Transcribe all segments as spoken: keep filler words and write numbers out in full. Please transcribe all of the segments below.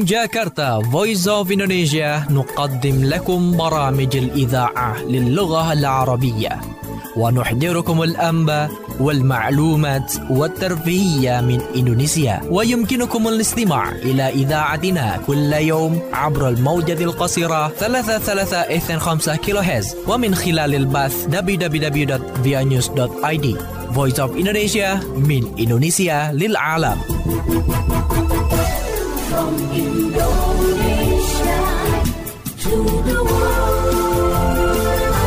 جاكرتا Voice of Indonesia نقدم لكم برامج الإذاعة للغة العربية، ونحضركم الأنباء والمعلومات والترفيهية من إندونيسيا. ويمكنكم الاستماع إلى إذاعتنا كل يوم عبر الموجة القصيرة ثلاثة ثلاثة اثنين خمسة كيلو هرتز، ومن خلال البث دبليو دبليو دبليو دوت via news دوت i d. Voice of Indonesia من إندونيسيا للعالم. From Indonesia to the world.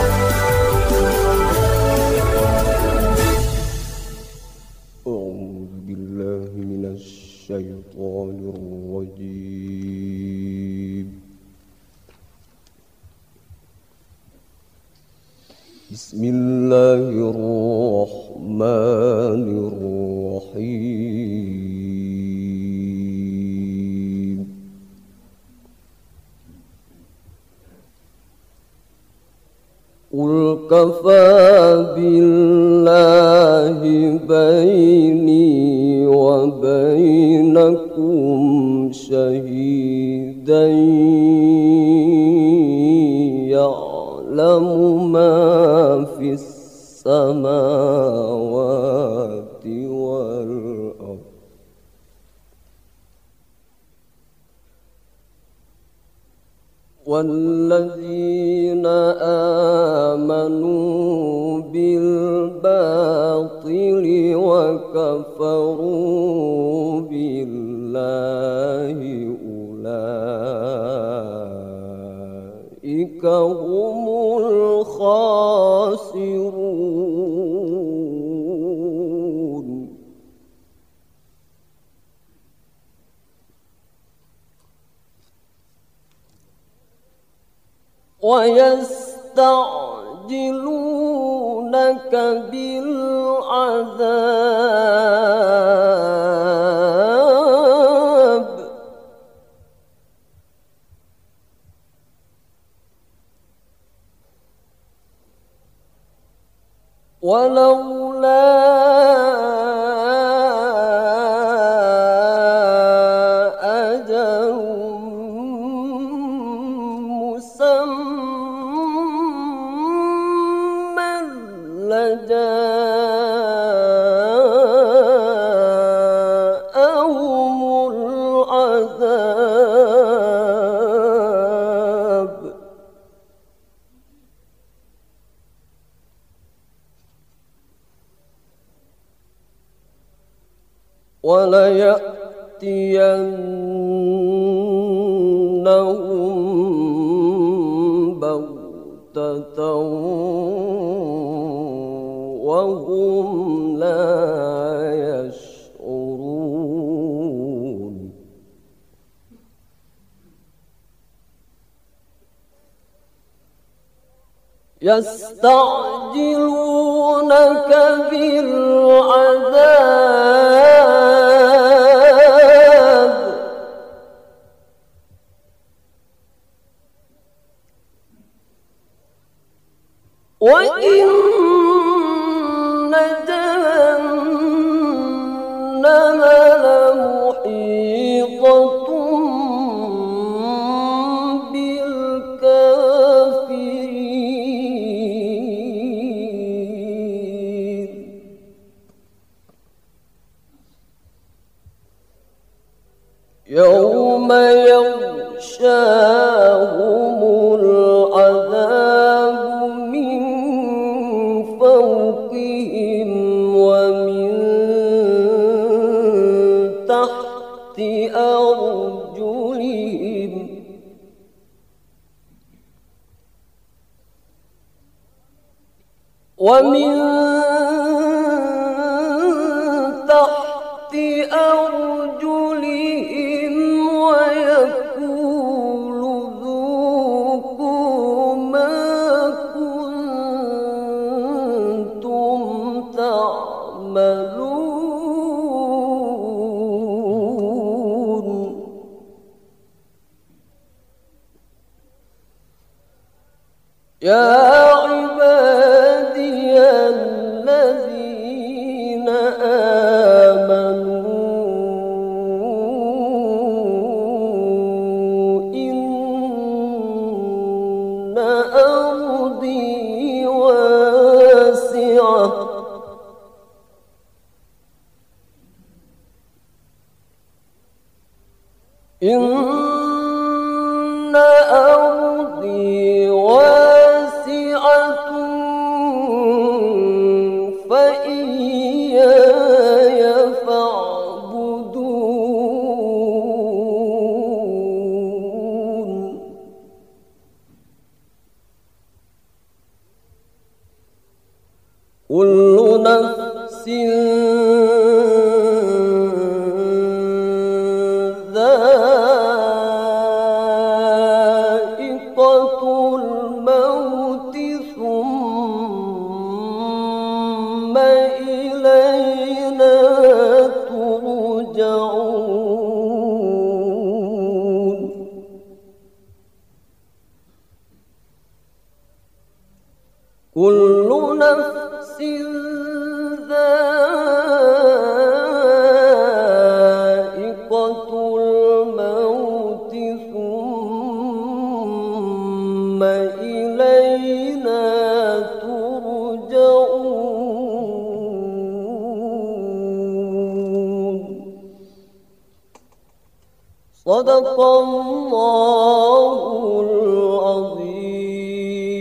أعوذ بالله من الشيطان الرجيم. بسم الله الرحمن الرحيم. قل كفى بالله بيني وبينكم شهيدا يعلم ما في السماوات والأرض والذين آمنوا بالباطل وكفروا بالله أولئك هم الخاسرون. ويستعجلونك بالعذاب ولولا أجل مسمى لجاءهم العذاب وليأتينهم بغتة وهم لا يشعرون. يستعجلونك بالعذاب وإن جهنم لمحيطة بالكافرين. يوم يغشاهم العذاب من فوقهم ومن تحت أرجلهم ومن تحت أرجلهم ويقول ذوقوا ما كنتم تعملون. يا عبادي الذين آمنوا إن أرضي واسعة فإياي فاعبدون كل نفس ذائقة الموت ثم إلينا ترجعون كل نفس ذائقة الموت ثم إلينا ترجعون صدق الله العظيم.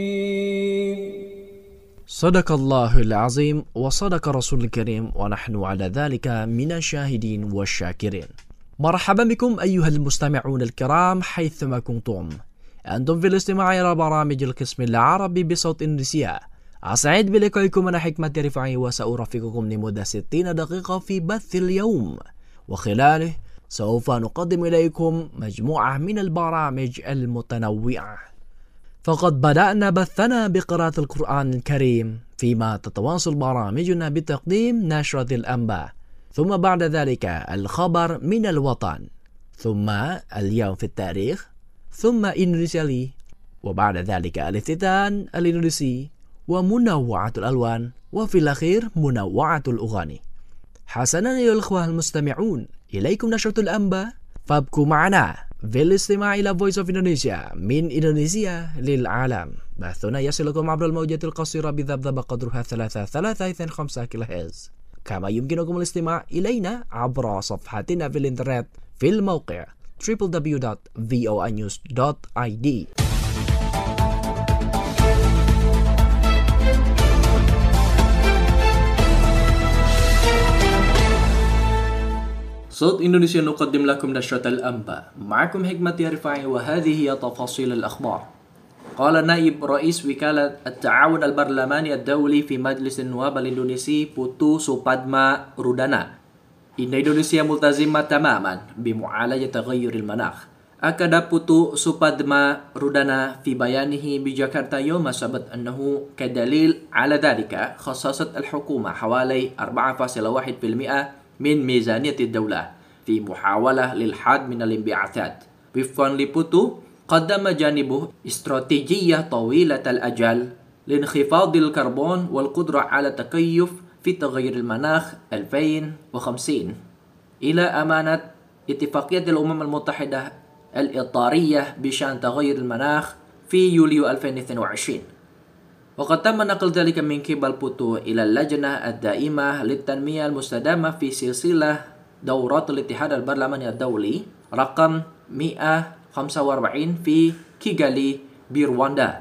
صدق الله العظيم وصدق رسول الكريم ونحن على ذلك من الشاهدين والشاكرين. مرحبا بكم أيها المستمعون الكرام حيثما كنتم، أنتم في الاستماع إلى برامج القسم العربي بصوت إندونيسيا. أسعد بلقائكم أنا حكمة رفعي، وسأرافقكم لمدة ستين دقيقة في بث اليوم، وخلاله سوف نقدم إليكم مجموعة من البرامج المتنوعة. فقد بدأنا بثنا بقراءة القرآن الكريم، فيما تتواصل برامجنا بتقديم نشرة الأنباء، ثم بعد ذلك الخبر من الوطن، ثم اليوم في التاريخ، ثم إندونيسيا لي، وبعد ذلك الافتتان الإندونيسي ومنوعة الألوان، وفي الأخير منوعة الأغاني. حسنا أيها الأخوة المستمعون، إليكم نشرة الأنباء، فابقوا معنا في الاستماع إلى Voice of Indonesia من إندونيسيا للعالم. بثنا يصلكم عبر الموجات القصيرة بذبذبة قدرها ثلاثة ثلاثة اثنين خمسة كيلو هرتز، كما يمكنكم الاستماع إلينا عبر صفحتنا في الإنترنت في الموقع دبليو دبليو دبليو دوت في او اي نيوز دوت اي دي. صوت إندونيسيا نقدم لكم نشرة الأنباء، معكم حكمة رفاعي، وهذه هي تفاصيل الأخبار. قال نائب رئيس وكالة التعاون البرلماني الدولي في مجلس النواب الإندونيسي بوتو سوبادما رودانا إن إندونيسيا ملتزمة تماما بمعالجة تغير المناخ. أكد بوتو سوبادما رودانا في بيانه بجاكرتا يوم السبت أنه كدليل على ذلك خصصت الحكومة حوالي أربعة فاصلة واحد بالمئة من ميزانية الدولة في محاولة للحد من الانبعاثات. وفقا لبوتو، قدم جانبه استراتيجية طويلة الأجل لانخفاض الكربون والقدرة على التكيف في تغير المناخ ألفين وخمسين إلى أمانة اتفاقية الأمم المتحدة الإطارية بشأن تغير المناخ في يوليو ألفين واثنين وعشرين. وقد تم نقل ذلك من قبل بوتو إلى اللجنة الدائمة للتنمية المستدامة في سلسلة دورات الاتحاد البرلماني الدولي رقم مئة وخمسة وأربعين في كيغالي برواندا.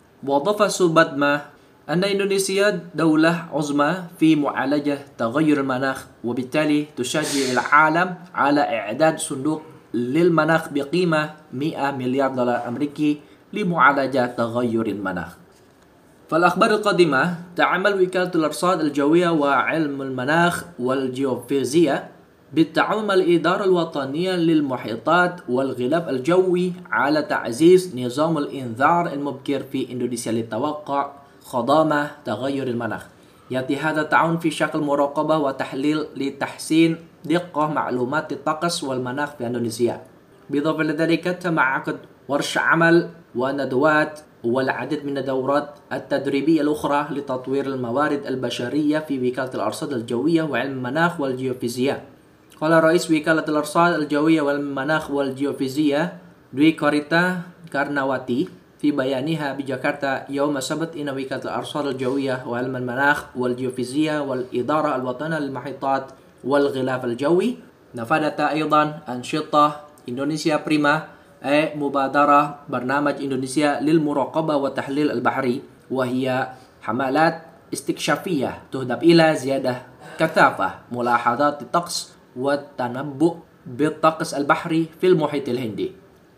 وأضاف سوبادما أن إندونيسيا دولة عظمى في معالجة تغير المناخ، وبالتالي تشجع العالم على إعداد صندوق للمناخ بقيمة مئة مليار دولار أمريكي لمعالجة تغير المناخ. فالأخبار القادمة، تعمل وكالة الأرصاد الجوية وعلم المناخ والجيوفيزياء بالتعاون مع الإدارة الوطنية للمحيطات والغلاف الجوي على تعزيز نظام الإنذار المبكر في إندونيسيا للتوقع خضامة تغير المناخ. يأتي هذا التعاون في شكل مراقبة وتحليل لتحسين دقة معلومات الطقس والمناخ في إندونيسيا. بالإضافة إلى ذلك، تم عقد ورش عمل وندوات والعديد من الدورات التدريبية الأخرى لتطوير الموارد البشرية في وكالة الأرصاد الجوية وعلم المناخ والجيوفيزياء. قال رئيس وكالة الأرصاد الجوية وعلم المناخ والجيوفيزياء دوي كوريتا كارناواتي في بيانها بجاكرتا يوم السبت إن وكالة الأرصاد الجوية وعلم المناخ والجيوفيزياء والإدارة الوطنية للمحيطات والغلاف الجوي نفذت أيضا أنشطة إندونيسيا بريما أي مبادرة برنامج إندونيسيا للمراقبة والتحليل البحري، وهي حملات استكشافية تهدف إلى زيادة كثافة ملاحظات الطقس والتنبؤ بالطقس البحري في المحيط الهندي.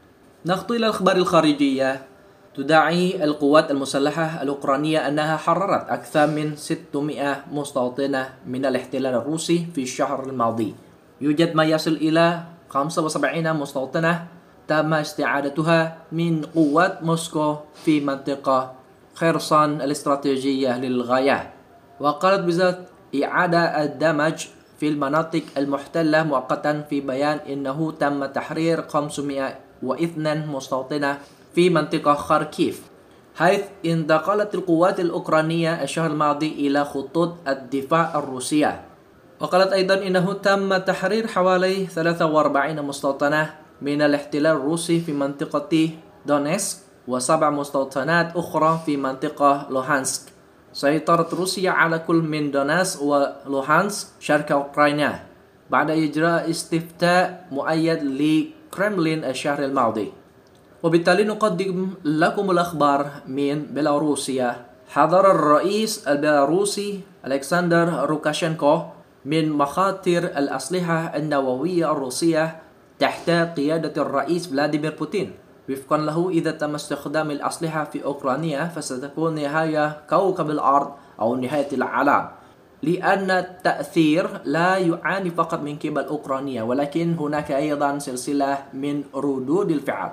نخطو إلى الأخبار الخارجية. تدعي القوات المسلحة الأوكرانية أنها حررت أكثر من ستمائة مستوطنة من الاحتلال الروسي في الشهر الماضي. يوجد ما يصل إلى خمسة وسبعين مستوطنة تم استعادتها من قوات موسكو في منطقة خرسون الاستراتيجية للغاية. وقالت وزارة إعادة الدمج في المناطق المحتلة مؤقتا في بيان إنه تم تحرير خمسمائة واثنين مستوطنة في منطقة خاركيف، حيث انتقلت القوات الأوكرانية الشهر الماضي إلى خطوط الدفاع الروسية. وقالت أيضا إنه تم تحرير حوالي ثلاثة وأربعين مستوطنة من الاحتلال الروسي في منطقة دونيسك، وسبع مستوطنات أخرى في منطقة لوهانسك. سيطرت روسيا على كل من دونيسك ولوهانسك شرق أوكرانيا بعد إجراء استفتاء مؤيد لكرملين الشهر الماضي. وبالتالي نقدم لكم الأخبار من بيلاروسيا. حذر الرئيس البيلاروسي ألكسندر لوكاشينكو من مخاطر الأسلحة النووية الروسية تحت قيادة الرئيس فلاديمير بوتين. وفقا له، إذا تم استخدام الأسلحة في أوكرانيا فستكون نهاية كوكب الأرض أو نهاية العالم، لأن التأثير لا يعاني فقط من قبل أوكرانيا، ولكن هناك أيضا سلسلة من ردود الفعل.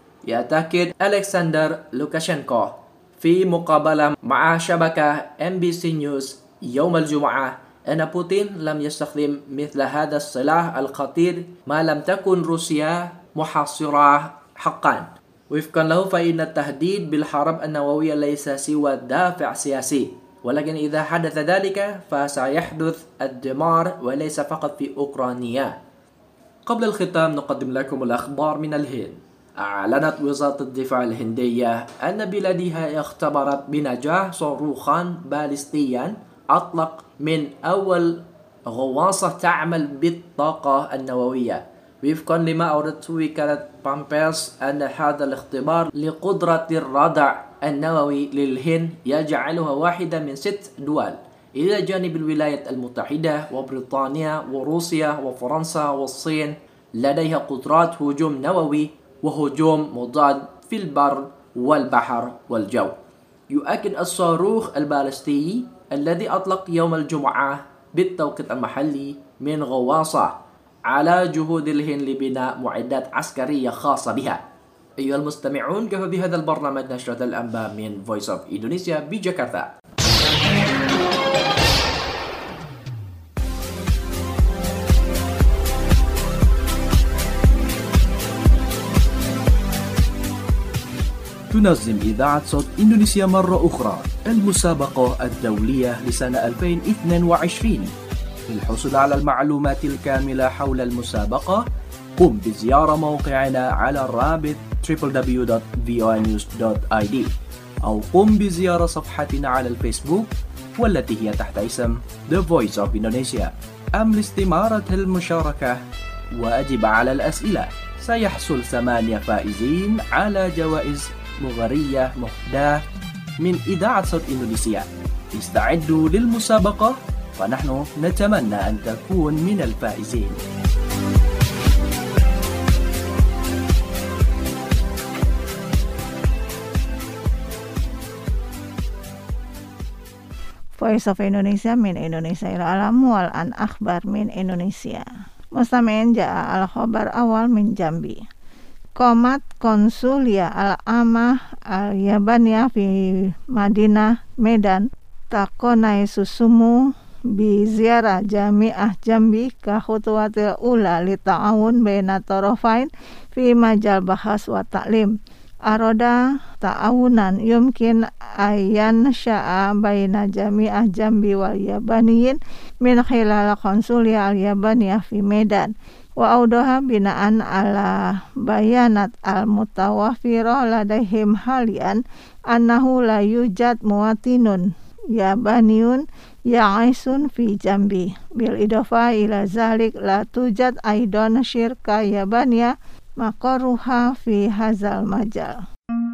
يعتقد ألكسندر لوكاشينكو في مقابلة مع شبكة إم بي سي نيوز يوم الجمعة أن بوتين لم يستخدم مثل هذا السلاح الخطير ما لم تكن روسيا محاصرة حقا. وفقا له، فإن التهديد بالحرب النووية ليس سوى دافع سياسي، ولكن إذا حدث ذلك فسيحدث الدمار وليس فقط في أوكرانيا. قبل الختام نقدم لكم الأخبار من الهند. أعلنت وزارة الدفاع الهندية أن بلادها اختبرت بنجاح صاروخا باليستيا أطلق من أول غواصة تعمل بالطاقة النووية. وفقا لما أوردته وكالة بامبيرس أن هذا الاختبار لقدرة الردع النووي للهند يجعلها واحدة من ست دول إلى جانب الولايات المتحدة وبريطانيا وروسيا وفرنسا والصين لديها قدرات هجوم نووي وهجوم مضاد في البر والبحر والجو. يؤكد الصاروخ البالستي الذي أطلق يوم الجمعة بالتوقيت المحلي من غواصة على جهود الهند لبناء معدات عسكرية خاصة بها. أيها المستمعون، كفى بهذا البرنامج نشرة الأنباء من Voice of Indonesia بجاكرتا. تنظم إذاعة صوت إندونيسيا مرة أخرى المسابقة الدولية لسنة ألفين واثنين وعشرين. للحصول على المعلومات الكاملة حول المسابقة قم بزيارة موقعنا على الرابط دبليو دبليو دبليو دوت في او نيوز دوت آي دي أو قم بزيارة صفحتنا على الفيسبوك والتي هي تحت اسم The Voice of Indonesia. أم لاستمارة المشاركة وأجب على الأسئلة. سيحصل ثمانية فائزين على جوائز مغرية مهداة من إذاعة صوت إندونيسيا. استعدوا للمسابقة ونحن نتمنى أن تكون من الفائزين. Voice of Indonesia min Indonesia ila alam wal an akhbar min Indonesia. Mustami'in ja'a al-khabar awal min Jambi. Qomat Konsulia al-Amah al-Yabaniyah fi Madinah Medan takonai susumu bi ziarah Jami'ah Jambi ka khutwatil ula li ta'awun baina tarafain fi majal bahas wa ta'lim. Aroda ta'awunan yumkin ayan sya'a baina Jami'ah Jambi wal Yabaniyin min khilal konsulia al-Yabaniyah fi Medan. Wa audaha binaan ala bayanat al-mutawafirah ladaihim halian annahu la yujad muwatinun yabaniyun ya'aisun fi Jambi bil idofa ila zalik la tujad aidan syirka yabaniyah maqarruha fi hazal majal.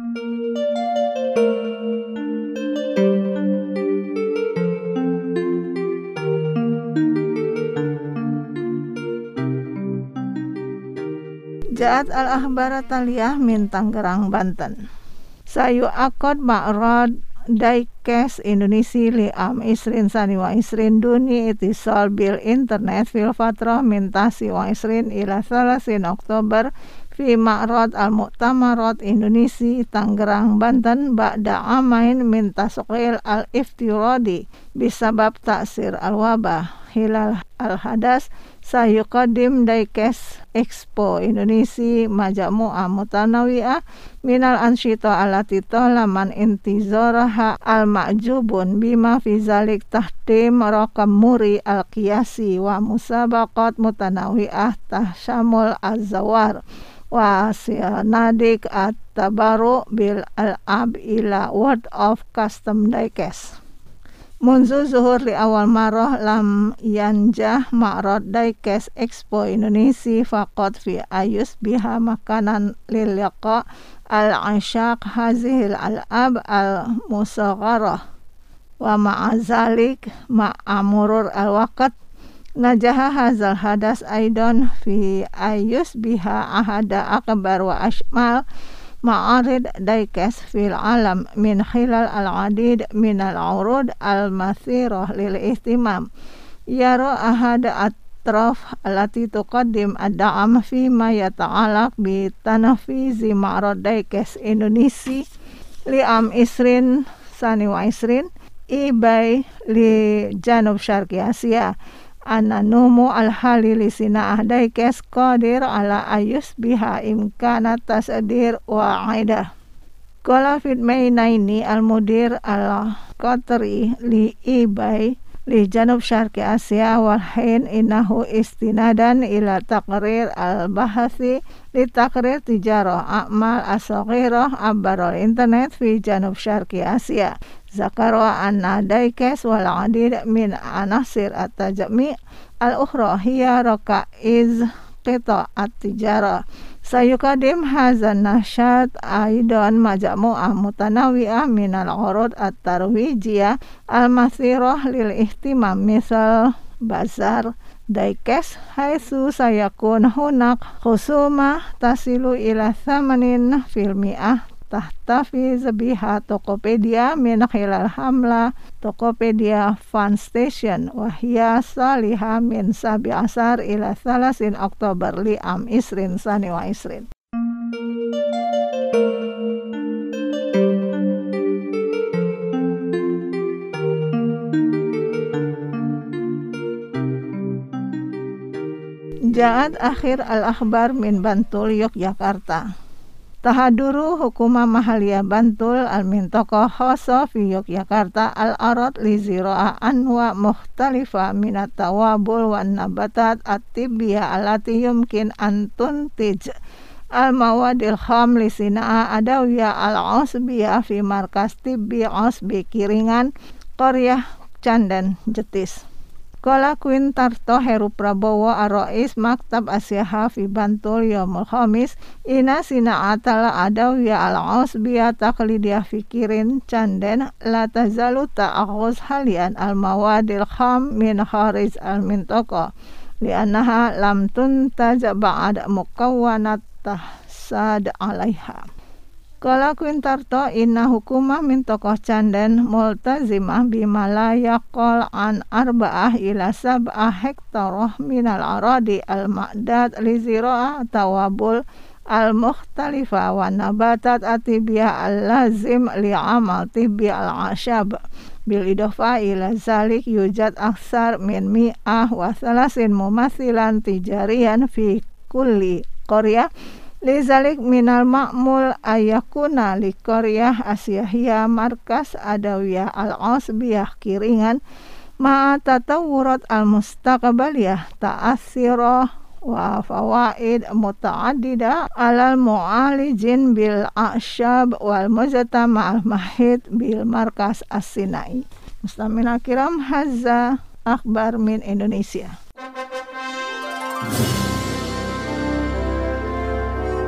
Ja'at al-akhbar taliyah min Tangerang, Banten. Sayu akad ma'rad Daikes Indonesia li am isrin sani wa isrin duni itisal bil internet fil fatrah min tasi wa isrin ila salasin Oktober fi ma'rad al-mu'tamarat Indonesia Tangerang, Banten ba'da amain min tasqil al-iftiradi bisabab taksir al-wabah hilal al-hadas sayuqadim Daikes Expo Indonesia Majmu'ah Mutanawi'ah minal ansyita allati talaman intizaraha al-ma'jubun bima fi zalik tahdim raqam muri al-qiyasi wa musabaqat mutanawi'ah tahsyamul az-zawar wa sianadik at-tabaru bil al-ab ila World of Custom Daikes. Munzu zuhur li awal marah lam yanjah ma'rad Daikes Expo Indonesia faqat fi ayus biha makanan lil liqa al-ashaq hazihil al-ab al-musagharah wa ma'azalik ma'amurur al-waqt najaha hazal hadas aidan fi ayus biha ahada akbar wa ashmal ma'arid Daikes fil alam min khilal al-adid min al-urud al-mathirah lil ihtimam yara ahada atraf allati tuqaddim ad-da'am fi ma yata'alaq bi tanafizi ma'rad Daikes Indonesia li am isrin sani wa isrin ibai li janub syarqi Asia anna numu al-halili sina'ah Daikes qadir ala ayus biha imkanat tasadir wa aidah. Qala fit mainaini al-mudir al-qatri li ibay li janub syarqi Asia wal hin innahu istinadan ila taqrir al-bahathi li taqrir tijarah a'mal as-saghirah abarul internet fi janub syarqi Asia. Zakarwa anna Daikes wal adid min anasir at-tajami al-ukhra hiya raqaiz qita at-tijara sayukadim hazan nasyat aidan majmu'ah mutanawi'ah min al-urud at-tarwijiyah al-mathirah lil ihtimam misal bazar Daikes haitsu sayakun hunak khusumah tasilu ila thamanin fil mi'ah tahtafi zabiha Tokopedia min khilal hamla Tokopedia Fun Station wahia salihah min sabi asar ila thalasin Oktober li am isrin sani wa isrin. Ja'at akhir al-akhbar min Bantul, Yogyakarta. Tahaduru Hukumah Mahaliyah Bantul al-Mintokoh Khoso fi Yogyakarta al-arad li zira'ah anwa mukhtalifa minat tawabul wan nabatat at-tibbiyah allati yumkin an tuntij al-mawadil kham li sina'ah adawiyah al-osbiyah fi markas tibbi osbi Kiringan Koryah Candan Jetis. Qala Quintarto Heru Prabowo Arois Maktab Asyaha fi Bantul Yaumul Khamis ina sina'atala adawiyah al-osbiyah taqlidiyah fikirin Canden la tazalu ta'akhuz halian al-mawadil kham min kharij al-mintoko li'annaha lam tuntaj ba'ad mukawwanat tahsad alaiha. Qala Quintarto inna hukumah min tokoh Canden multazimah bima la yaqol an arba'ah ila sab'ah hektarah minal aradi al-ma'dad li zira'ah tawabul al-mukhtalifa wa nabatat atibiyah al-lazim li amal tibiyah al-ashab bil idofa ila zalik yujad aksar min mi'ah wa thalasin mumathilan tijarian fi kulli Korea. Lizalik minal ma'mul ayakuna li Koryah Asyahiyah markas adawiyah al-osbiyah Kiringan ma'a tatawurat al-mustaqbaliyah ta'athirah wa fawaid muta'addidah alal mu'alijin bil a'syab wal mujtama al-mahid bil markas as-sinai. Mustamina kiram, hazza akhbar min Indonesia.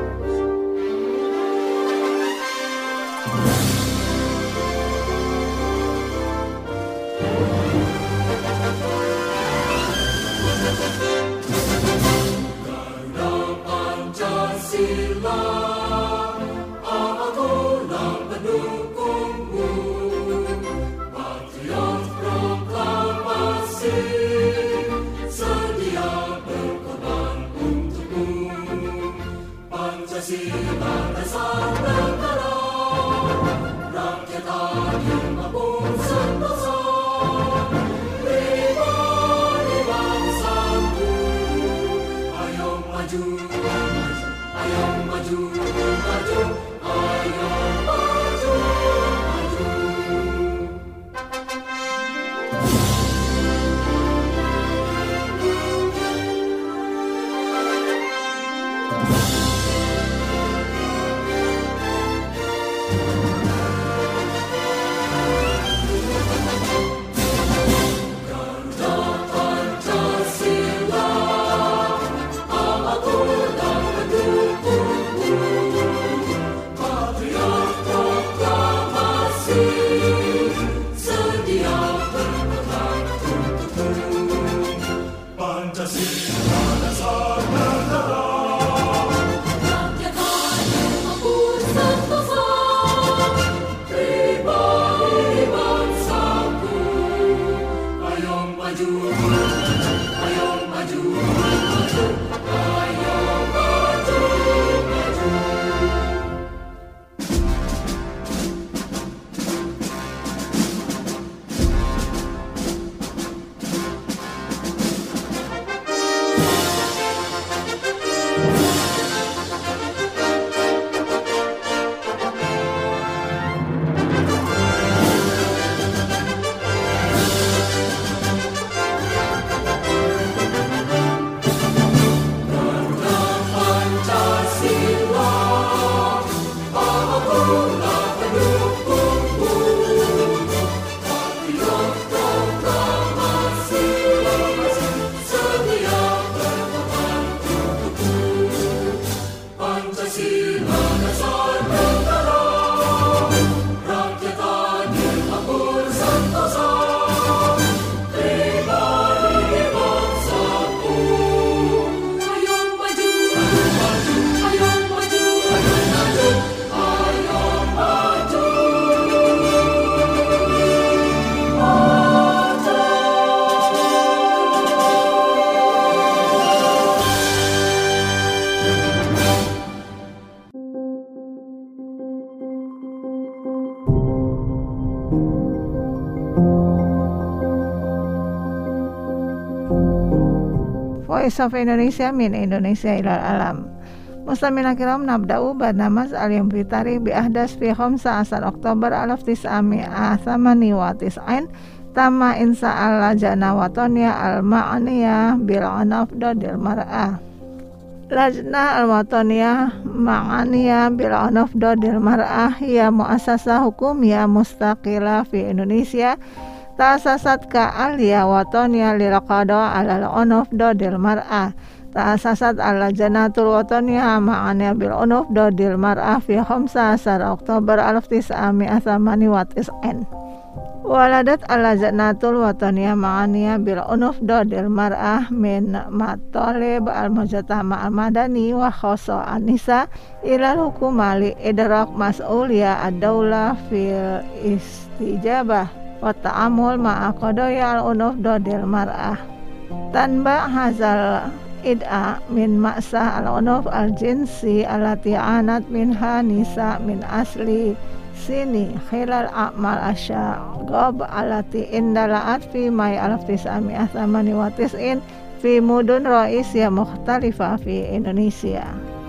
Voice of Indonesia min Indonesia ilal alam. Muslimina kiram nabda'u barnamas al-yawm fi tarikh bi ahdas fi khamsa asar Oktober alaf tis'ami'a thamani wa tis'in tama insa al-lajna wataniya al-ma'aniyah bil anafdadil mar'ah. Lajna al-wataniyah ma'aniyah bil anafdadil mar'ah hiya muassasah hukumiyah mustaqillah fi Indonesia ta'asasat ka aliyah wataniya lil qada alal anafdadil mar'ah. Ta'asasat al-lajnatul wataniyah ma'aniyah bil anafdadil mar'ah fi khamsa asar Oktober alaf tis'ami'a thamani wa tis'in. Waladat al-lajnatul wataniyah ma'aniyah bil anafdadil mar'ah min matalib al-mujtama al-madani wa khassa an-nisa ila hukuma li idrak mas'uliyah ad-daulah fil istijabah wa ta'amul ma'a qadaya al-anafdadil mar'ah. Tanba hazal id'a min ma'sah al-unuf al-jinsi allati anat minha nisa min asli sini khilal a'mal asyagab allati indala'at fi may alaf tis'ami'ah thamani wa tis'in fi mudun ra'isiyah mukhtalifah fi Indonesia.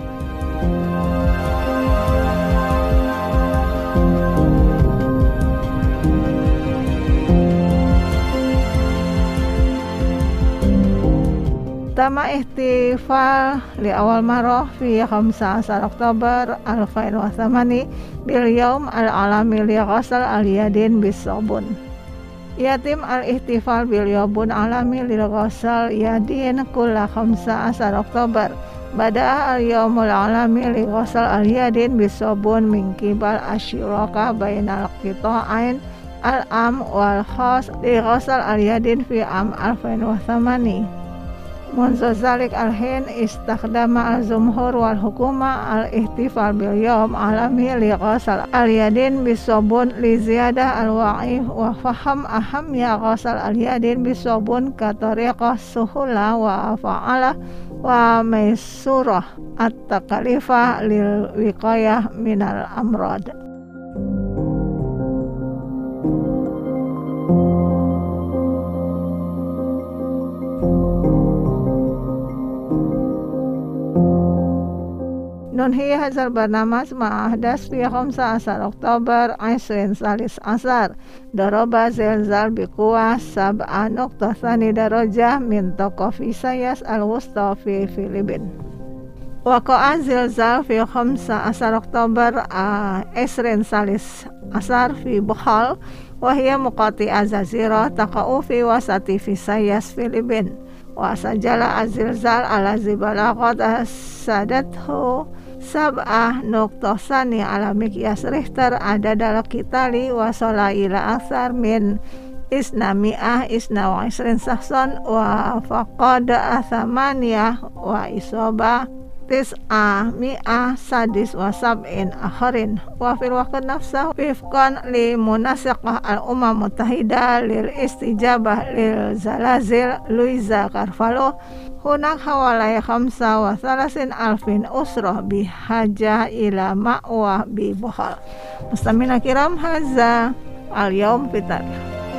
Tama ihtifal li awal marah fi khamsa asar Oktober alfain wa thamani bil yaum al-alami li ghasal al-yadin bis sabun. Yatim al-ihtifal bil yaum alami li ghasal yadin kulla khamsa asar Oktober. Bada al-yaumul alami li ghasal al-yadin bis sabun min qibal asyiraka bainal qita'ain al-am wal khas li ghasal al-yadin fi am alfain wa thamani. Munzo zalik al-hin istakhdama al-zumhur wal hukuma al-ihtifal bil yawm alami li ghasal al-yadin bisabun li ziyadah al-wa'i wa faham aham ya ghasal al-yadin bisabun ka tariqah suhula wa fa'ala wa maisurah at-takalifah lil wiqayah minal amrad. Nunhi hazal barnamas ma'ahdas fi khamsa asar Oktober aisrin salis asar daroba zilzal bikuwa sab'a nuqtah thani darajah min tokofi sayas al-wusta fi Filipin. Waqa'a zilzal fi khamsa asar Oktober aisrin salis asar fi Bohol wahia muqati azazira taqa'u fi wasati fi sayas Filipin. Wa sajala azilzal ala zibalaqat sadathu sab'ah nuqtah sani ala mikyas Richter ada dalam kitali wasola ila aksar min isnami'ah isna wa isrin sakson wa faqada athamaniyah wa isoba tis'a mi'ah sadis wa sab'in akharin wa fil waqt nafsah wifqan li munasaqah al-umam mutahida lil istijabah lil zalazil Luiza Carvalho hunak hawalai khamsa wa salasin alfin usroh bihaja ila ma'wah bi bohal. Mustamina kiram, haza al-yaum fitar.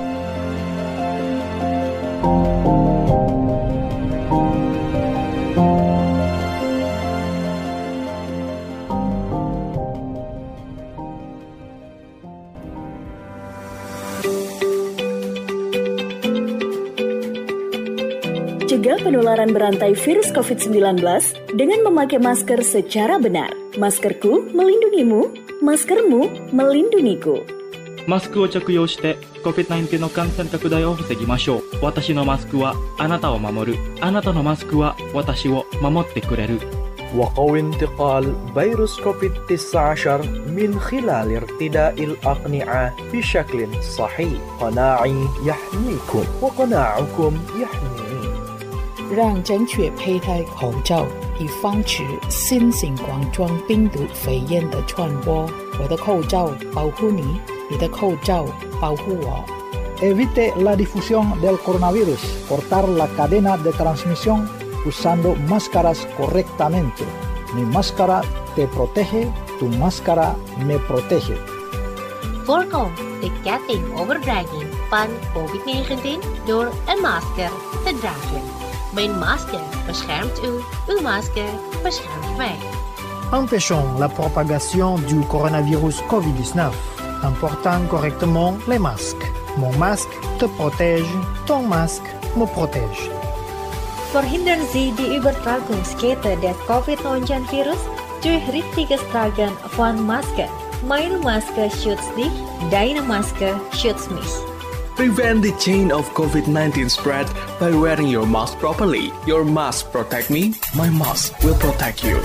Cegah penularan berantai virus covid sembilan belas dengan memakai masker secara benar. Maskerku melindungimu, maskermu melindungiku. マスクを着用して コビッドナインティーン の感染拡大を防ぎましょう。私のマスクはあなたを守る。あなたのマスクは私を守ってくれる。 وقوي انتقال فيروس كوفيد تسعة عشر من خلال ارتداء الأقنعة بشكل صحيح. قناعي يحميكم وقناعكم يحميني. 让正确佩戴口罩，以防止新型冠状病毒肺炎的传播。我的口罩保护你，你的口罩保护我。 Evite la difusión del coronavirus. Cortar la cadena de transmisión usando máscaras correctamente. Mi máscara te protege, tu máscara me protege. Voorkom de ketting overdraging van covid negentien door een masker te dragen. Mijn masker beschermt u, uw masker beschermt mij. Empêchons la propagation du coronavirus covid dix-neuf en portant correctement les masques. Mon masque te protège, ton masque me protège. Verhindern Sie die Übertragungskette des covid neunzehn virus durch richtiges Tragen von Maske. Meine Maske schützt dich, deine Maske schützt mich. Prevent the chain of covid nineteen spread by wearing your mask properly. Your mask protect me, my mask will protect you.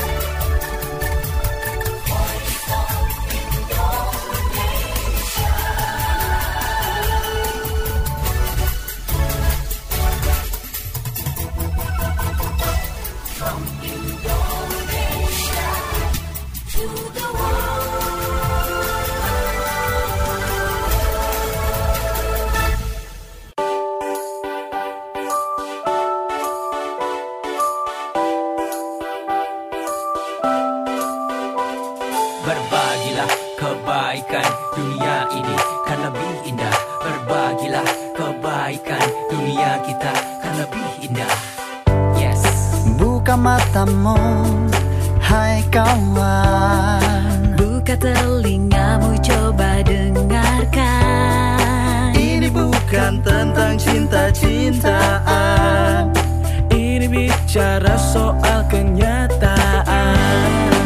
Berbagilah kebaikan, dunia ini kan lebih indah. Berbagilah kebaikan, dunia kita kan lebih indah. Yes. Buka matamu, hai kawan. Buka telingamu, coba dengarkan. Ini bukan tentang cinta-cintaan. Ini bicara soal kenyataan.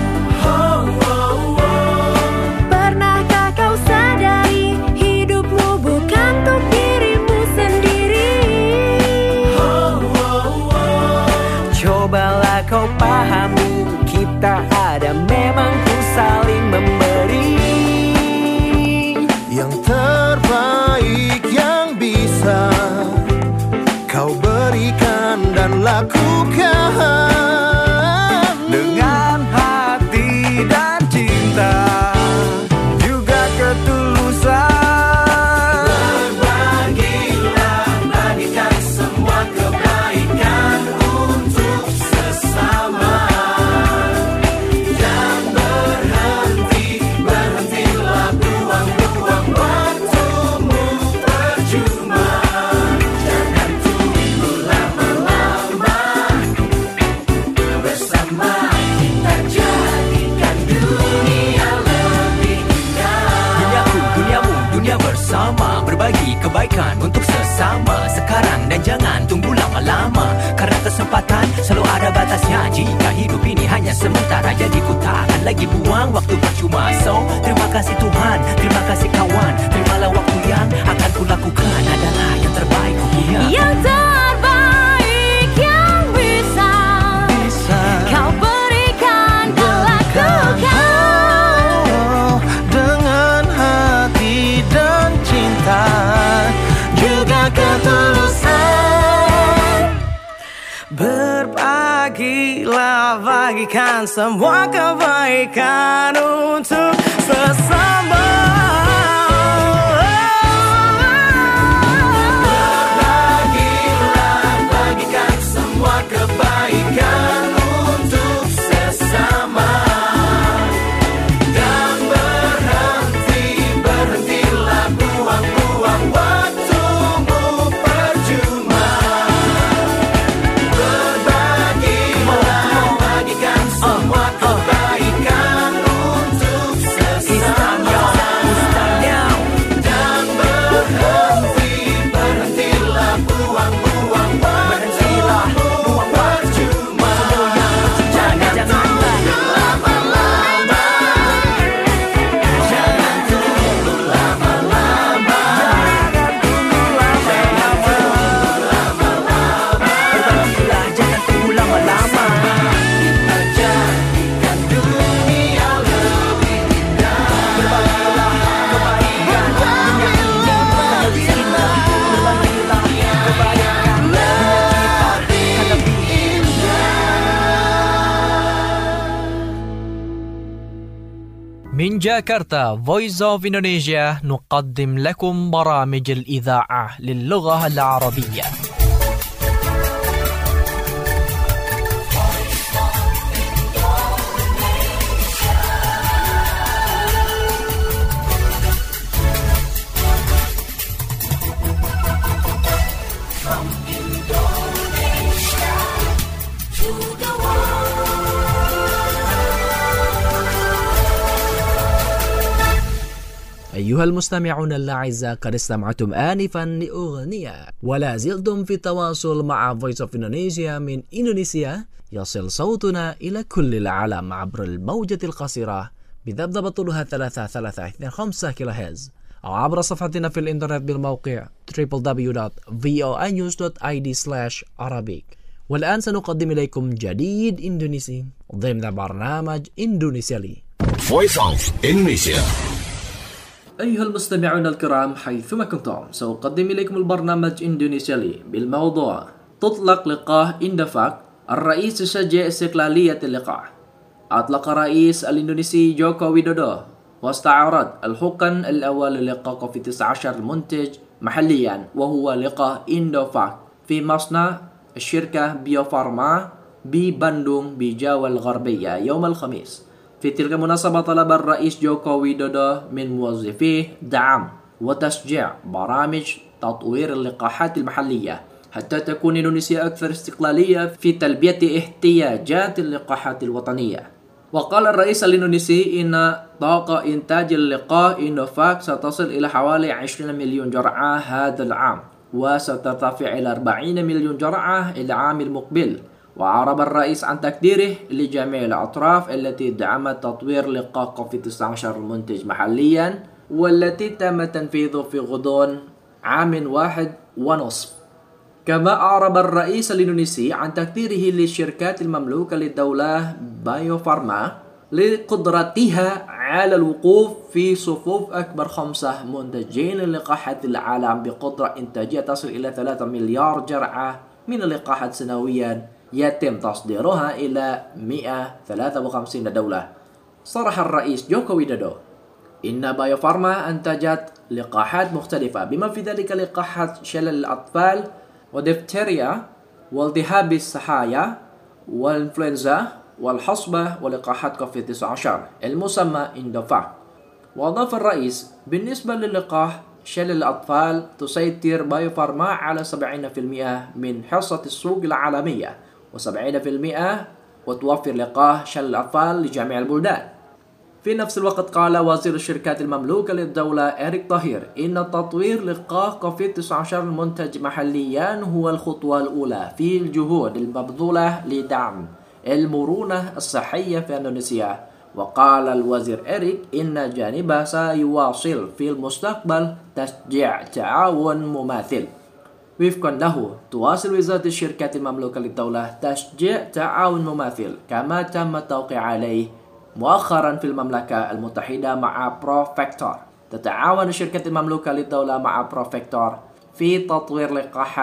Kau pahami, kita ada memang ku saling memberi yang terbaik yang bisa kau berikan dan lakukan dengan hati dan cinta juga ketulusan. Berbagilah, bagikan semua kebaikan untuk sama. Jangan berhenti, berhentilah buang-buang waktumu percuma. Jangan tunggu lama-lama, bersama kita jadikan dunia lebih indah. Duniaku, duniamu, dunia bersama, berbagi kebaikan untuk sesama. Sekarang dan jangan tunggu lama-lama, karena kesempatan selalu ada batasnya. Jika hidup ini hanya sementara, jadi ku tak akan lagi buang waktu percuma. So, terima kasih Tuhan, terima kasih kawan. Terimalah waktu yang akan ku lakukan adalah yang terbaik ku punya. Yang terbaik yang bisa, bisa kau berikan dan lakukan oh, dengan hati dan cinta juga ketulusan. Berbagilah kita bagikan semua kebaikan untuk sesama. Berbagilah, bagikan semua kebaikan untuk sesama. Dan berhenti, berhentilah buang-buang waktumu percuma. Berbagilah, bagikan semua kebaikan untuk sesama. Dan berhenti, berhentilah buang-buang waktumu percuma. Jangan tunggu lama-lama. Jangan tunggu lama-lama. Jangan tunggu lama-lama. Berbagilah, jangan tunggu lama-lama. Kita jadikan dunia lebih indah. Berbagilah kebaikan, dunia ini lebih indah. Berbagilah kebaikan, dunia kita akan lebih indah. من جاكرتا Voice of Indonesia نقدم لكم برامج الإذاعة للغة العربية. From Indonesia to the world. أيها المستمعون الأعزاء، قد استمعتم آنفا لأغنية ولا زلتم في التواصل مع Voice of Indonesia من إندونيسيا. يصل صوتنا إلى كل العالم عبر الموجة القصيرة بذبذبة طولها ثلاثة ثلاثة اثنين خمسة كيلو هرتز، أو عبر صفحتنا في الإنترنت بالموقع دبليو دبليو دبليو دوت فوي نيوز دوت آي دي سلاش عربيك. والآن سنقدم إليكم جديد إندونيسي ضمن برنامج إندونيسيا لي. Voice of Indonesia. أيها المستمعون الكرام حيثما كنتم، سأقدم إليكم البرنامج إندونيسيا لي بالموضوع تطلق لقاح إندوفاك. الرئيس يشجع استقلالية اللقاح. أطلق رئيس الإندونيسي جوكو ويدودو واستعرض الحقن الأول للقاح كوفيد تسعة عشر المنتج محليا، وهو لقاح إندوفاك في مصنع الشركة بيوفارما ببندung بجاوة الغربية يوم الخميس. في تلك المناسبة طلب الرئيس جوكو ويدودو من موظفيه دعم وتشجيع برامج تطوير اللقاحات المحلية حتى تكون إندونيسيا أكثر استقلالية في تلبية احتياجات اللقاحات الوطنية. وقال الرئيس الإندونيسي إن طاقة إنتاج اللقاح إندوفاك ستصل إلى حوالي عشرين مليون جرعة هذا العام، وسترتفع إلى أربعين مليون جرعة العام المقبل. وأعرب الرئيس عن تقديره لجميع الأطراف التي دعمت تطوير لقاح كوفيد تسعة عشر المنتج محليا، والتي تم تنفيذه في غضون عام واحد ونصف. كما أعرب الرئيس الإندونيسي عن تقديره للشركات المملوكة للدولة بايوفارما لقدرتها على الوقوف في صفوف أكبر خمسة منتجين للقاحات العالم بقدرة إنتاجية تصل إلى ثلاثة مليار جرعة من اللقاحات سنويا يتم تصديرها إلى مئة وثلاثة وخمسين دولة. صرح الرئيس جوكو ويدودو إن بايوفارما أنتجت لقاحات مختلفة بما في ذلك لقاحات شلل الأطفال ودفتيريا والتهاب السحايا والإنفلونزا والحصبة ولقاحات كوفيد تسعة عشر المسمى إندوفاك. وأضاف الرئيس بالنسبة للقاح شلل الأطفال تسيطر بايوفارما على سبعين بالمئة من حصة السوق العالمية وسبعين بالمئة وتوفر لقاح شلل الأطفال لجميع البلدان. في نفس الوقت قال وزير الشركات المملوكة للدولة إريك طاهير إن تطوير لقاح كوفيد تسعة عشر المنتج محليا هو الخطوة الأولى في الجهود المبذولة لدعم المرونة الصحية في إندونيسيا. وقال الوزير إريك إن جانبه سيواصل في المستقبل تشجيع تعاون مماثل. وفقا له تواصل وزارة الشركات المملوكة للدولة تشجيع تعاون مماثل كما تم التوقيع عليه مؤخرا في المملكة المتحدة مع بروفيكتور. تتعاون الشركات المملوكة للدولة مع بروفيكتور في تطوير لقاحات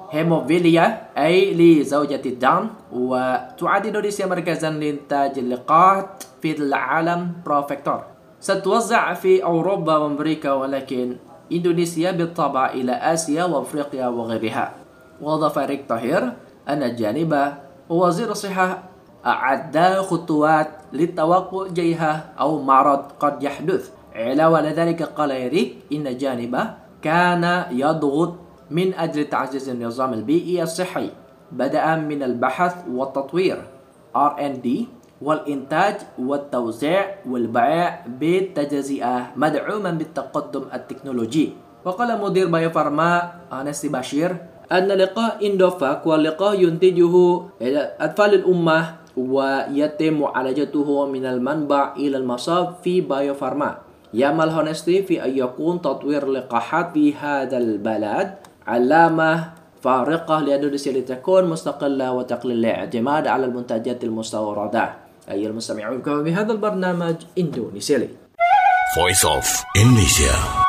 هيموفيليا أي لزوجة الدم. وتعد إندونيسيا مركزا لإنتاج اللقاح في العالم بروفيكتور. ستوزع في أوروبا وأمريكا، ولكن إندونيسيا بالطبع إلى آسيا وأفريقيا وغيرها. وأضاف ريك طاهر أن الجانب ووزير الصحة أعد خطوات للتوقع جيها أو مرض قد يحدث. علاوة على ذلك قال ريك إن الجانب كان يضغط من أجل تعزيز النظام البيئي الصحي، بدءا من البحث والتطوير آر إند دي والإنتاج والتوزيع والبيع بالتجزئة مدعوما بالتقدم التكنولوجي. وقال مدير بايو فارما أنستي باشير أن لقاح إندوفاك واللقاح ينتجه أطفال الأمة ويتم معالجته من المنبع إلى المصاب في بايو فارما. يأمل هونستي في أن يكون تطوير لقاحات في هذا البلد علامة فارقة لإندونيسيا لتكون مستقلة وتقلل الاعتماد على المنتجات المستوردة. أيها المستمعون، كما بهذا البرنامج إندونيسيا لي Voice of Indonesia.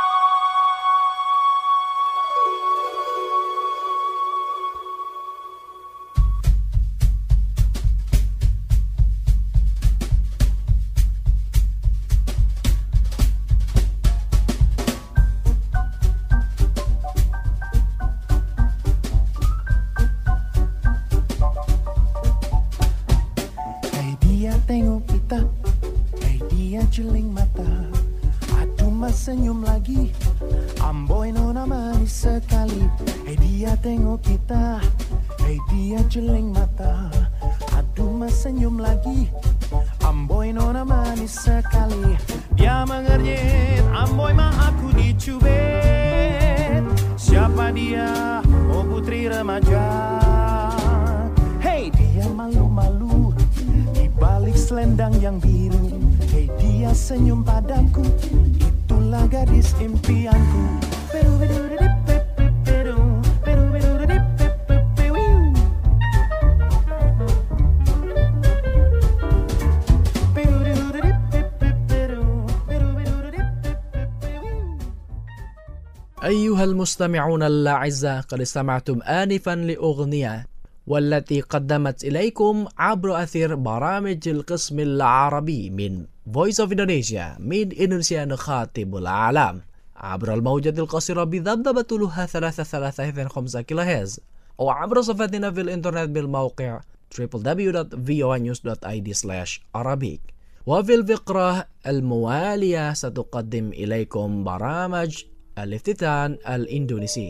Tengok kita, hey dia jeling mata, aduh mas senyum lagi, amboi nona manis sekali. Hey dia tengok kita, hey dia jeling mata, aduh mas senyum lagi, amboi nona manis sekali. Dia mengernyit, amboi mah aku dicubit. Siapa dia? Oh putri remaja. Hey dia malu-malu balik selendang yang biru. Hey dia senyum padaku, itulah gadis impianku. Peru peru peru peru peru peru peru. أيها المستمعون الأعزاء، قد استمعتم آنفا لأغنية والتي قدمت إليكم عبر أثير برامج القسم العربي من Voice of Indonesia من إندونيسيا نخاطب العالم عبر الموجة القصيرة بذبذبة طولها ثلاثة ثلاثة اثنين خمسة كيلو هرتز، أو عبر صفحتنا في الإنترنت بالموقع دبليو دبليو دبليو دوت فوa news دوت آي دي سلاش arabic. وفي الفقرة الموالية ستقدم إليكم برامج الافتتان الإندونيسي.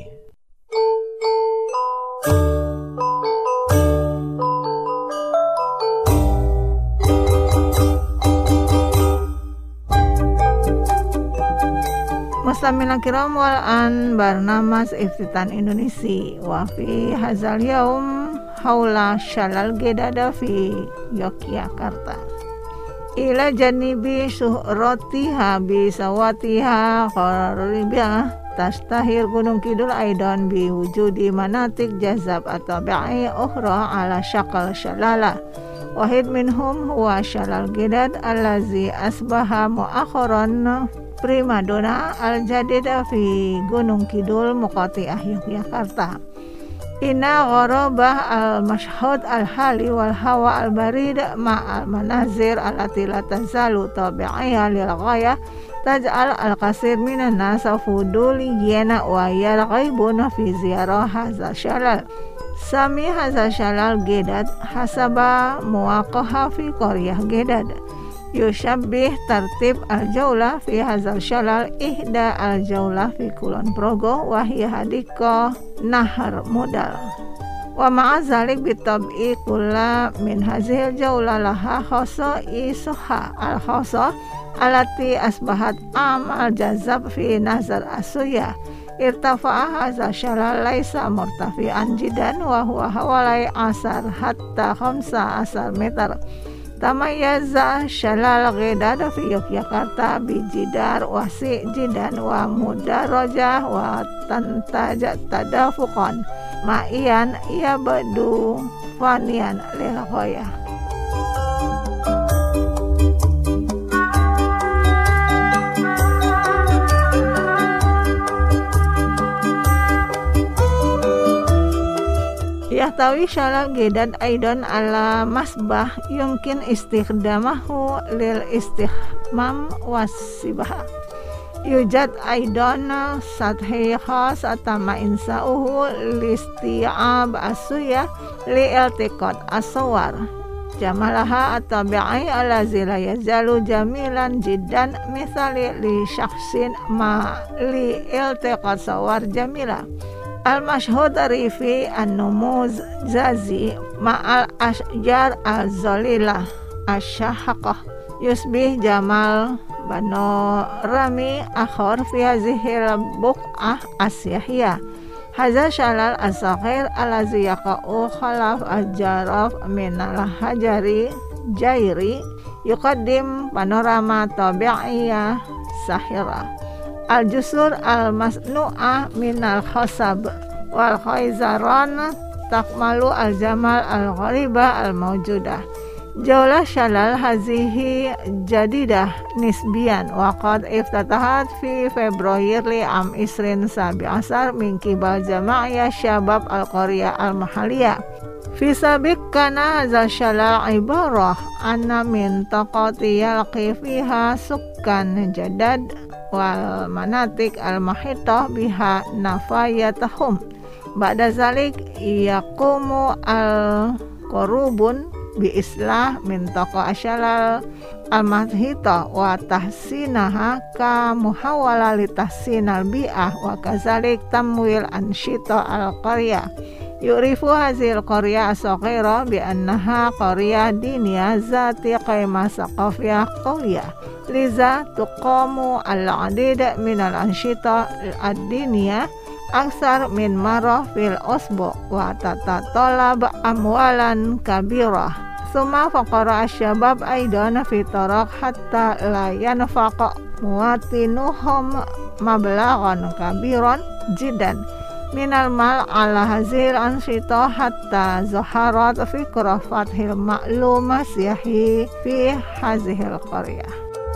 Mustamina kiram wal an barnamas iftitan Indonesia wa fi hazal yaum haula shalal gedada fi Yogyakarta ila janibi suhrotiha bi sawatiha qaribah tastahir Gunung Kidul aidan bi wujudi manatik jazab atau ba'i ukhra ala syakal shalala. Wahid minhum huwa shalal gedad allazi asbaha mu'akharan primadona al-jadida fi Gunung Kidul Muqati'ah Yogyakarta. Inna gharabah al-mashhud al-hali wal hawa al-barid ma'al manazir allati la tazalu tabi'iyya lil ghayah taj'al al-qasir minan nas fuduliyyan wa yarghaibuna fi ziyarah hadza shalal. Sami hadza shalal gedad hasaba muwaqaha fi qaryah gedad. Yushabbih tartib al-jaulah fi hazal shalal ihda al-jaulah fi Kulon Progo wa hiya hadika nahar modal. Wa ma'azalik bitab'i kulla min hazil jaulah laha khoso isuha al-khoso alati asbahat am al-jazab fi nazar asuya. Irtafa'a hazal shalal laisa murtafi'an jidan wa huwa hawalai asar hatta khamsa asar meter. Tamayaza shalal ghedada fi Yogyakarta bijidar wasi jidan wa mudarajah wa tantajat tadafuqan ma'ian ya badu fanian lil ghayah. Yahtawi syalal gedad aidan ala masbah yumkin istikhdamahu lil istihmam wasibah. Yujad aidan sathi khas atama insauhu listi'ab asuya li iltiqat aswar jamalaha atabi'i alazi la yazalu jamilan jiddan misali li syakhsin ma li iltiqat sawar jamila. Al-mashhud rifi an-numuz zazi ma'al ashjar al-zalilah asyahaqah yusbih jamal bano rami akhor fi hazihil buq'ah asyahiyah. Hadza syalal as-saghir allazi yaqa'u khalaf al-jaraf minal hajari jairi yuqaddim panorama tabi'iyah sahira. Al-jusur al-masnu'ah minal khasab wal khayzaran takmalu al-jamal al-ghariba al-mawjudah. Jaulah syalal hazihi jadidah nisbian waqad iftatahat fi Februari am isrin sabi asar min kibal jama'iyah syabab al-qaryah al-mahaliyah. Fi sabiq kana hadza syalal ibarah anna min taqati yalqi fiha sukkan jadad wal manatik al-mahitah biha nafayatahum. Ba'da zalik yaqumu al-qurubun bi islah min taqa asyalal al-mahita wa tahsinaha ka muhawala li tahsinal bi'ah wa kazalik tamwil ansyita al-qaryah. Yurifu hazil qaryah as-saghira bi annaha qaryah diniyah zati qaimah saqafiyah qawiyah. Liza tuqamu al-adid min al-ansyita ad-diniyah aksar min marah fil usbu wa tatatalab amwalan kabirah. Suma faqara asyabab aidan fi taraq hatta la yanfaqa muwatinuhum mablaghan kabiran jiddan minal mal ala hazil ansyita hatta zaharat fikrah fathil ma'lumah siyahi fi hazihil qaryah.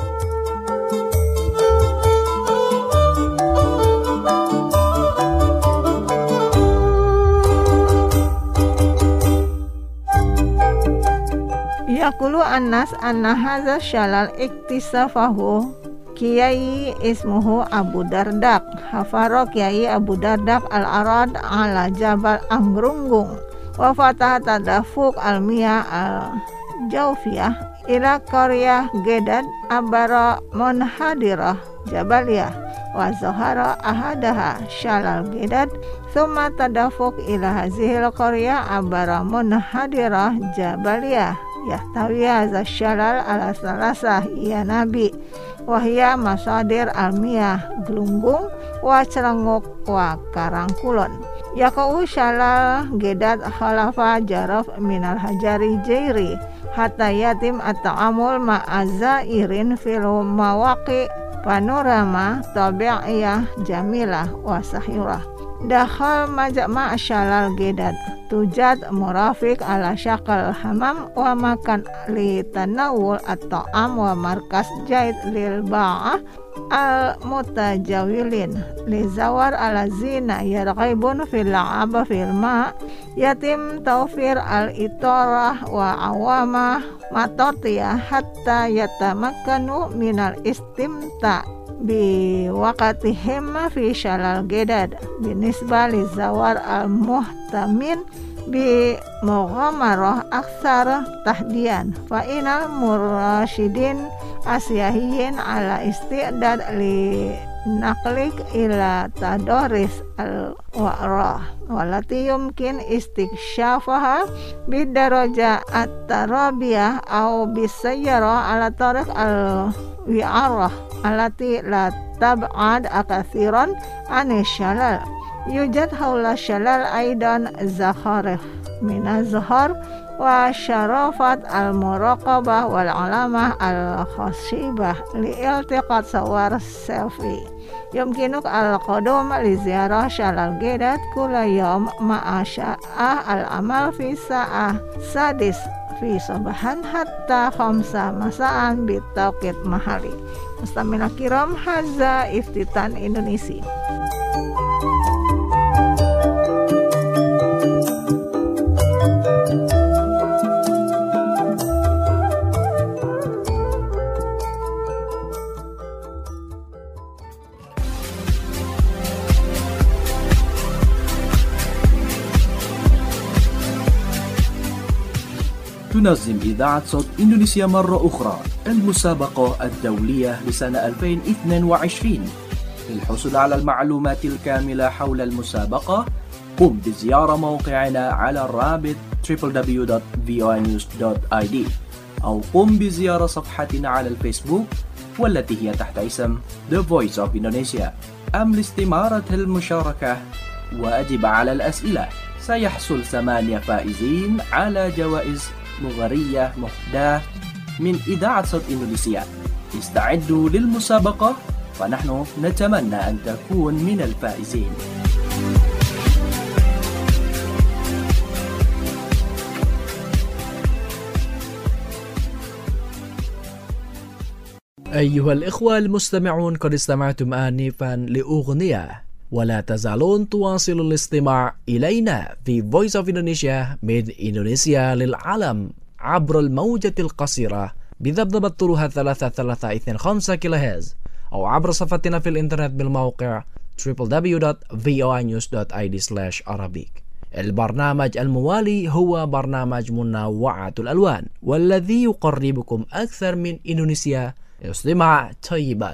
Yaqulu annas anna hadza syalal iktisafahu Kiai ismuhu Abu Dardak. Hafaro Kiai Abu Dardak al-arad ala Jabal Anggrunggung wa fataha tadafuk al-miyah al-jawfiyah ila qaryah Gedad abara munhadirah Jabaliyah wa zahara ahadaha syalal Gedad summa tadafuk ila hazihil qaryah abara munhadirah Jabaliyah. Yahtawi hadza syalal ala salasah ya nabi wahya masadir almiyah gelunggung wa celenguk wa karangkulon. Yaqau syalal Gedad khalafa jaraf minal hajari jairi hatta yatim at-ta'amul ma'azairin fil mawaqi panorama tabi'iyah jamilah wa sahirah. Dakhal majma' syalal Gedad tujad murafiq ala syakal hamam wa makan li tanawul at-ta'am wa markas jaid lil ba'ah al mutajawilin li zawar ala zina yarghaibun fil la'aba fil ma' yatim tawfir al itarah wa awamah matotiyah hatta yatamakkanu minal istimta' bi waqatihim fi syalal Gedad binisbah li zawar al muhtamin bi mughamarah aksar tahdian fa inal murasyidin asyahiyin ala istidad li naqlik ila tadoris al wa'rah walati yumkin istiksyafaha bidaraja at-tarabiyah au bisayyara ala tariq al wi'arah alati la tab'ad akathiran anis syalal. Yujad haula syalal aidan zakharif minaz zahar wa syarafat al-muraqabah wal alamah al-khasibah li iltiqat sawar selfie. Yumkinuk al-qadum li ziarah syalal Gedad kula yawm ma'a sya'ah al-amal fi sa'ah sadis fi sabahan hatta khamsa masaan bitauqit mahali. Mustamina kiram hadza iftitan Indonesia. تنظم إذاعة صوت إندونيسيا مرة أخرى المسابقة الدولية لسنة ألفين واثنين وعشرين. للحصول على المعلومات الكاملة حول المسابقة قم بزيارة موقعنا على الرابط دبليو دبليو دبليو دوت في او اي نيوز دوت اي دي أو قم بزيارة صفحتنا على الفيسبوك والتي هي تحت اسم The Voice of Indonesia. أم لاستمارة المشاركة وأجب على الأسئلة. سيحصل ثمانية فائزين على جوائز مغرية مهداة من إذاعة صوت إندونيسيا. استعدوا للمسابقة فنحن نتمنى أن تكون من الفائزين. أيها الإخوة المستمعون، قد استمعتم آنفا لأغنية، ولا تزالون تواصلوا الاستماع إلينا في Voice of Indonesia من إندونيسيا للعالم عبر الموجة القصيرة بذبذبة طولها ثلاثة ثلاثة اثنين خمسة كيلو هرتز أو عبر صفحتنا في الإنترنت بالموقع دبليو دبليو دبليو دوت في او اي نيوز دوت اي دي سلاش عربيك. البرنامج الموالي هو برنامج منوعة الألوان والذي يقربكم أكثر من إندونيسيا. استمع طيبا.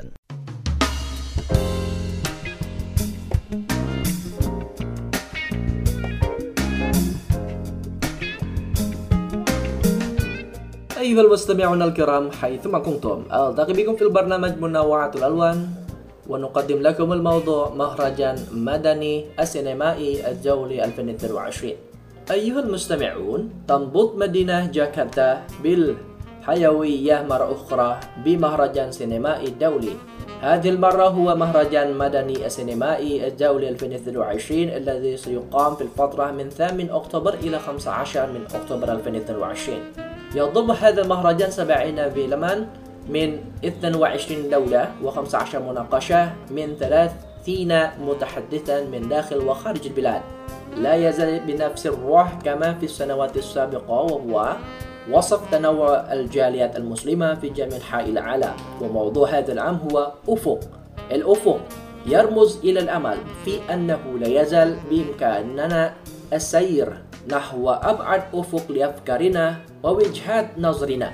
أيها المستمعون الكرام حيثما كنتم، ألتقي بكم في البرنامج منوعة الألوان ونقدم لكم الموضوع مهرجان مدني السينمائي الدولي ألفين واثنين وعشرين. أيها المستمعون، تنبط مدينة جاكرتا بالحيوية مرة أخرى بمهرجان سينمائي دولي. هذه المرة هو مهرجان مدني السينمائي الدولي ألفين واثنين وعشرين الذي سيقام في الفترة من ثامن أكتوبر إلى خمسة عشر من أكتوبر ألفين واثنين وعشرين. يضم هذا المهرجان سبعين فيلما من اثنين وعشرين دولة وخمسة عشر مناقشة من ثلاثين متحدثا من داخل وخارج البلاد. لا يزال بنفس الروح كما في السنوات السابقة، وهو وصف تنوع الجاليات المسلمة في جميع أنحاء العالم. وموضوع هذا العام هو أفق. الأفق يرمز إلى الأمل في أنه لا يزال بإمكاننا السير نحو أبعد أفق لأفكارنا ووجهات نظرنا.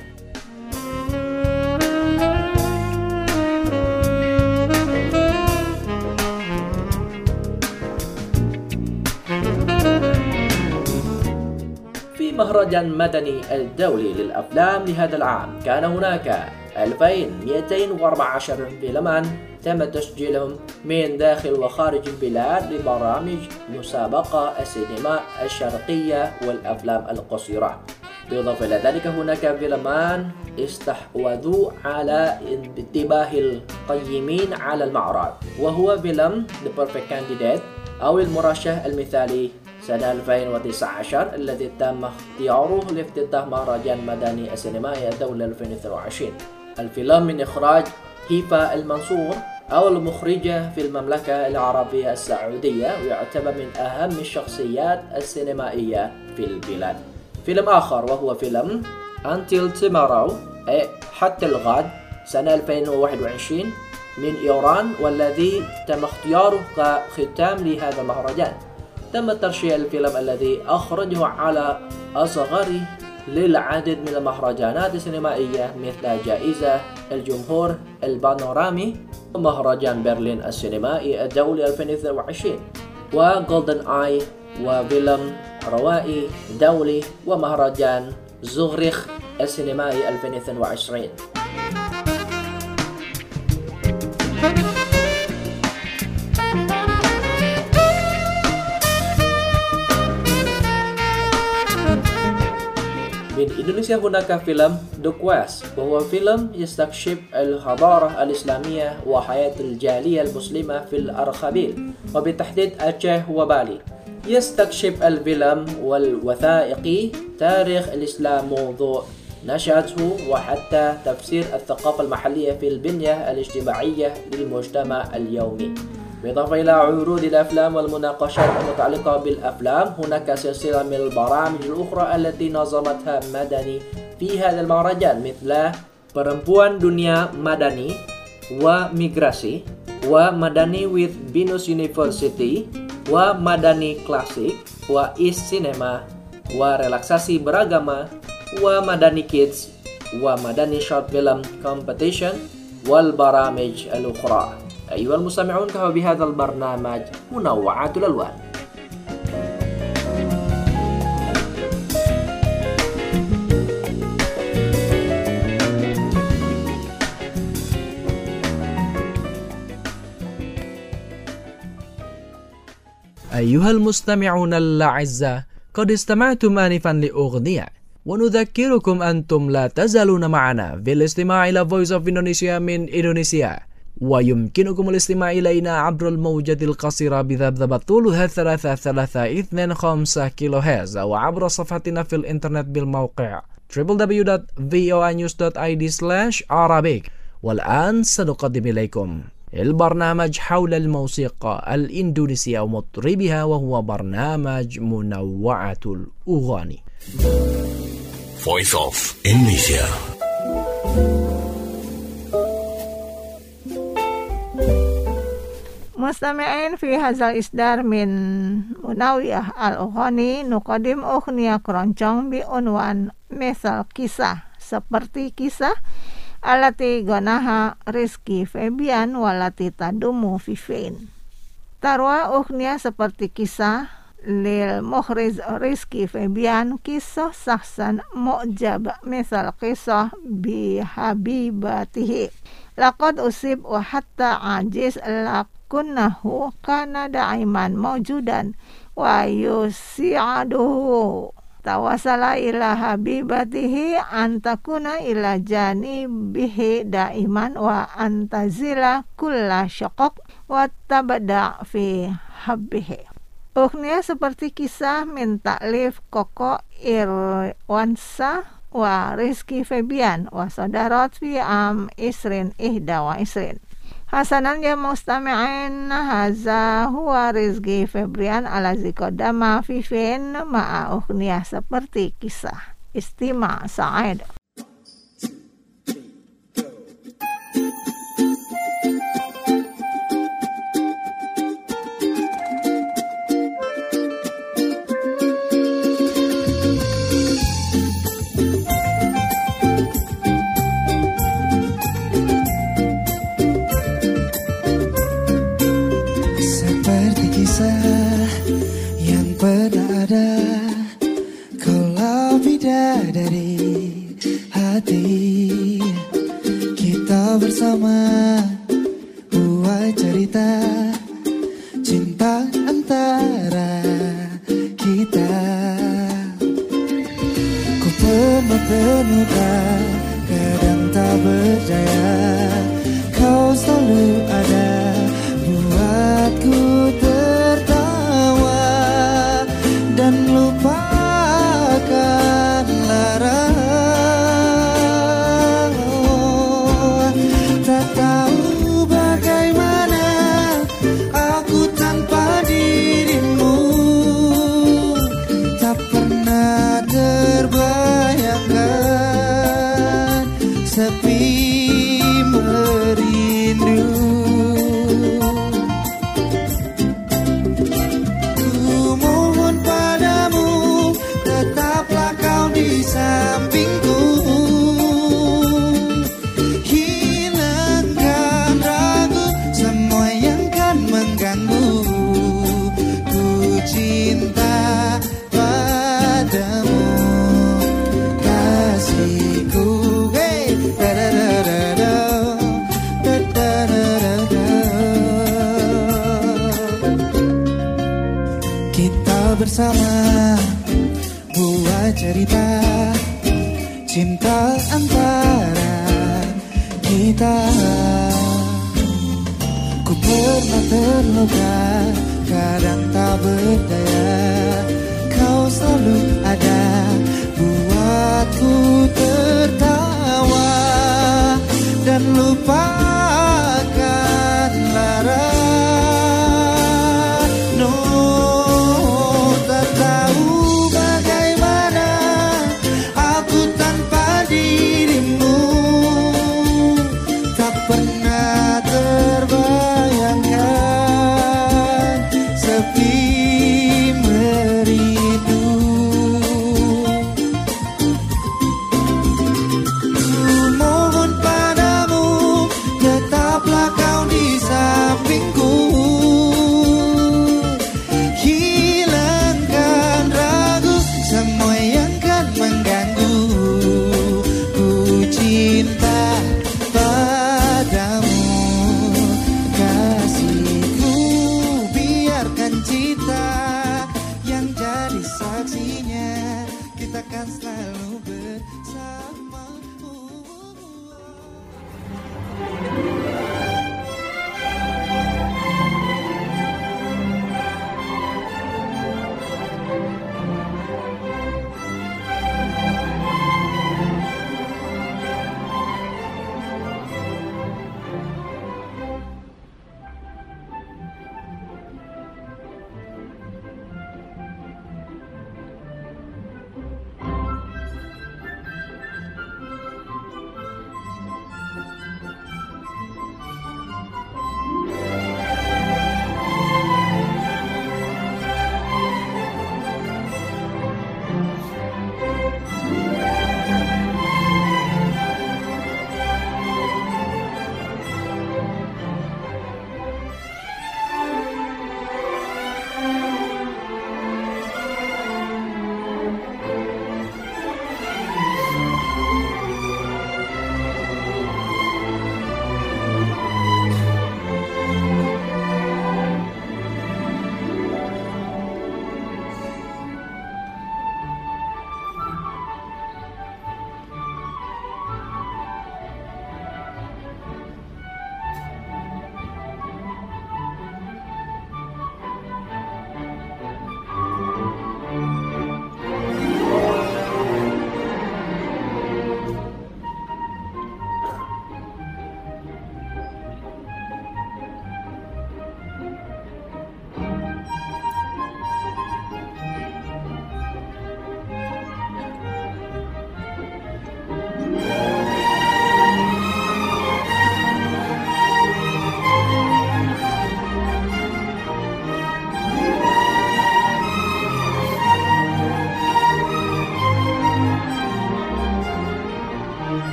في مهرجان مدني الدولي للأفلام لهذا العام كان هناك ألفين ومئتين وأربعة عشر فيلما تم تسجيلهم من داخل وخارج البلاد لبرامج مسابقة السينما الشرقية والأفلام القصيرة. بالإضافة إلى ذلك هناك فيلمان استحوذوا على انتباه القيمين على المعرض، وهو فيلم The Perfect Candidate أو المرشح المثالي سنة ألفين وتسعة عشر الذي تم اختياره لافتتاح مهرجان مدني السينمائي الدولي ألفين واثنين وعشرين. الفيلم من إخراج هيفا المنصور أو المخرجة في المملكة العربية السعودية، ويعتبر من أهم الشخصيات السينمائية في البلاد. فيلم آخر وهو فيلم Until Tomorrow أي حتى الغد سنة ألفين وواحد وعشرين من إيران، والذي تم اختياره كختام لهذا المهرجان. تم ترشيح الفيلم الذي أخرجه على أصغر للعديد من المهرجانات السينمائية مثل جائزة الجمهور البانورامي ومهرجان برلين السينمائي الدولي ألفين واثنين وعشرين وجولدن آي وفيلم روائي دولي ومهرجان زوغريخ السينمائي ألفين واثنين وعشرين. من إندونيسيا هناك فيلم The Quest، وهو فيلم يستكشف الحضارة الإسلامية وحياة الجالية المسلمة في الأرخبيل وبالتحديد أتشه وبالي. يستكشف الفيلم والوثائقي تاريخ الإسلام منذ نشأته وحتى تفسير الثقافة المحلية في البنية الاجتماعية للمجتمع اليومي. بالإضافة إلى عروض الأفلام والمناقشات المتعلقة بالأفلام، هناك سلسلة من البرامج الأخرى التي نظمتها مدني في هذا المهرجان مثل Perempuan Dunia Madani وميغراسي ومدني with Binus University ومدني Classic وإيست سينما ورelaksasi beragama ومدني كيدز ومدني شورت فيلم كومبيتيشن والبرامج الأخرى. أيها المستمعون، كما بهذا البرنامج منوعات الألوان. أيها المستمعون الأعزاء، قد استمعتم آنفا لأغنية، ونذكركم أنتم لا تزالون معنا في الاستماع إلى Voice of Indonesia من إندونيسيا، ويمكنكم الاستماع إلينا عبر الموجة القصيرة بذبذبة طولها ثلاثة ثلاثة اثنين خمسة كيلو هرتز، أو عبر صفحتنا في الإنترنت بالموقع دبليو دبليو دبليو دوت في او اي نيوز دوت اي دي سلاش عربيك. والآن سنقدم إليكم البرنامج حول الموسيقى الإندونيسية ومطربها، وهو برنامج منوعة الأغاني. Voice of Indonesia. مستمعين، في هذا الإصدار من منوعة الأغاني نقدم أغنية keroncong بعنوان مثل kisah, seperti kisah, alati gonaha Rizky Febian walati tadumu Vivian. Tarwa ukhnya seperti kisah lil mukhriz Rizky Febian, kisah sahsan mu'jab misal kisah bi habibatihi laqad usib wa hatta ajiz lakunnahu kana da'iman mawjudan wa yusi'aduhu tawasala ila habibatihi antakuna ila janibihi daiman wa antazila kulla syaqaq wa tabda fi habbihi. Ukhnya seperti kisah min ta'lif Koko Irwansa wa Rizky Febian wa sadarat fi am isrin ihda wa isrin. Hasanan ya mustami'in, haza huwa Rizky Febian alazi kodama Vivin ma'a ugniyah seperti kisah. Istima Sa'id. Yang pernah ada kalau bidadari hati kita bersama buat cerita cinta antara kita. Ku pernah terluka, kadang tak berdaya, kau selalu ada buatku tertawa dan lupakan lara. Tak tahu bagaimana aku tanpa dirimu, tak pernah terbayangkan sepi merindu. Sampingku, hilangkan ragu semua yang kan mengganggu. Ku cinta padamu, kasihku. Hey, da da da da da, da da da da. Kita bersama buat cerita cinta antara kita. Ku pernah terluka, kadang tak berdaya,